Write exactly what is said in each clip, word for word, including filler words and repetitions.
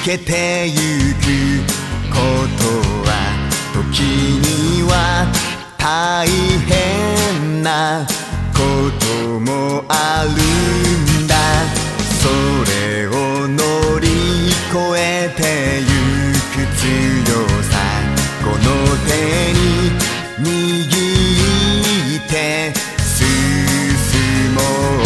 けてゆくことは時には大変なこともあるんだ。それを乗り越えてゆく強さ、この手に握って進もう。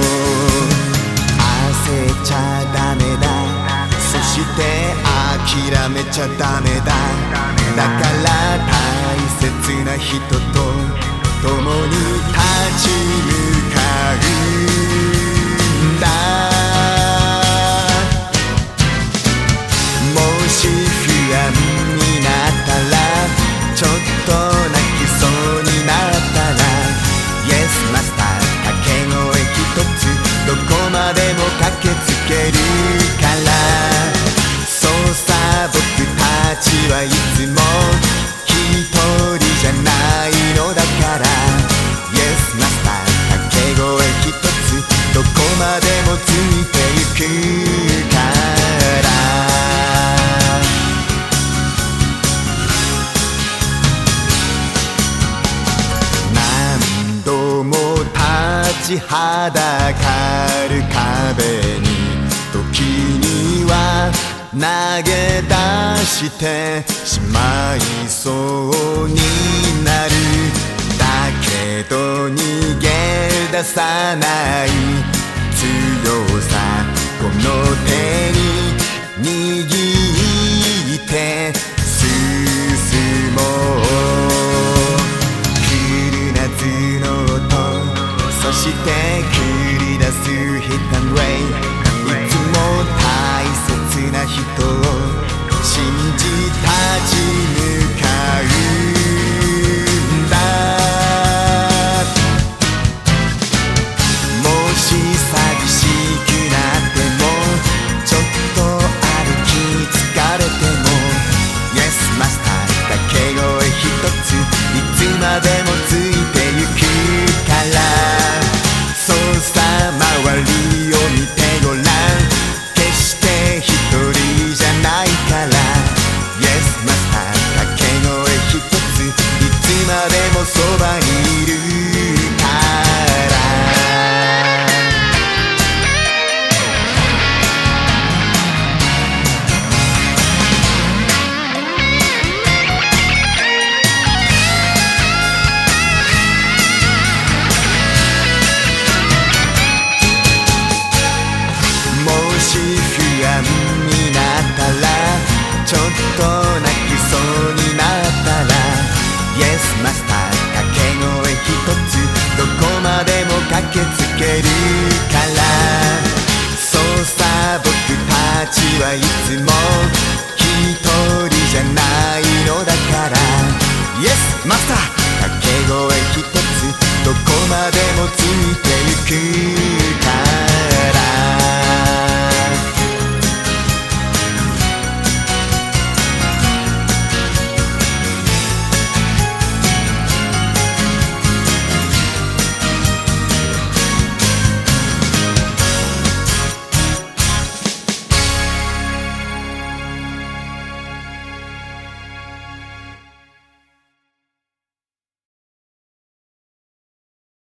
焦っちゃダメだ、そして諦めちゃダメだ。だから大切な人と共に立ち向かうんだ。もし不安になったら、ちょっと泣きそうになったら、 Yes マスター掛け声一つどこまでも駆けつけるから。そうさ僕たちはいつも一人じゃないのだから、 Yes マスター掛け声一つどこまでもついてゆくから。何度も立ちはだかる壁に時には投げ出してしまいそうになる。だけど逃げ出さない強さ、